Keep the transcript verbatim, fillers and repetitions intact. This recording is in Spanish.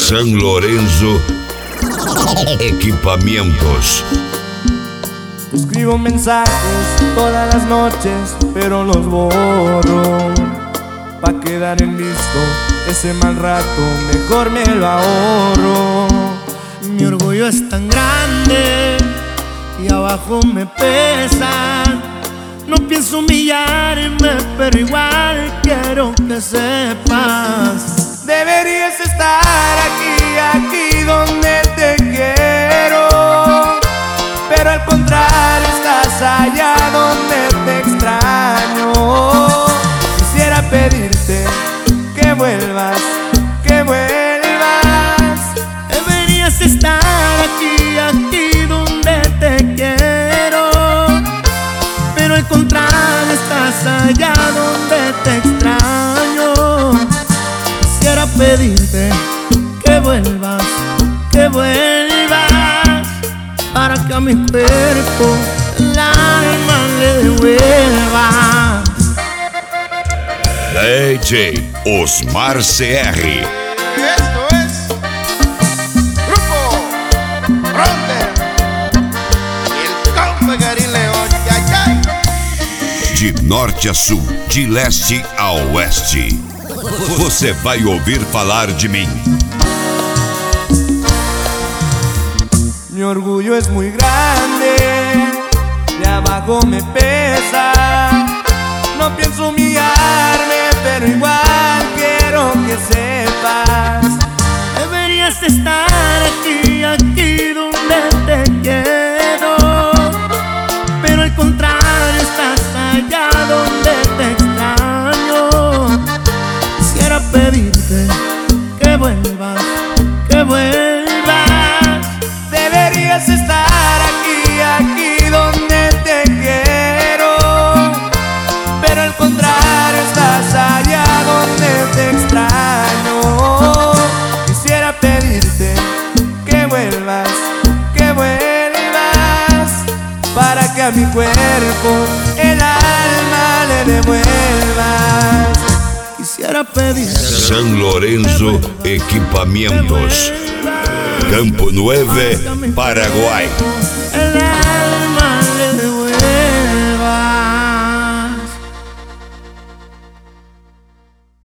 San Lorenzo Equipamientos. Te escribo mensajes todas las noches, pero los borro. Pa' quedar en listo, ese mal rato mejor me lo ahorro. Mi orgullo es tan grande y abajo me pesa. No pienso humillarme, pero igual quiero que sepas. Deberías estar aquí, aquí donde te quiero, pero al contrario estás allá donde te extraño. Quisiera pedirte que vuelvas, que vuelvas. Deberías estar aquí, aquí donde te quiero, pero al contrario estás allá donde te extraño. Quisiera pedirte que vuelvas, que vuelvas, para que a mi cuerpo el alma le devuelva. D J Osmar C R. Esto es Grupo Ronda, el compa Gary León, ya, ya. De norte a sul, de leste a oeste, você vai ouvir falar de mim. Mi orgullo es muy grande, de abajo me pesa. No pienso humillarme, pero igual quiero que sepas. Deberías estar aquí, aquí donde te quiero, pero al contrario estás allá donde te extraño. Quisiera pedirte que vuelvas, que vuelvas. Deberías estar aquí, aquí donde te quiero, pero al contrario estás allá donde te extraño. Quisiera pedirte que vuelvas, que vuelvas, para que a mi cuerpo el alma le devuelvas. Quisiera pedirte San Lorenzo Equipamientos, Campo Nueve, Paraguay. el alma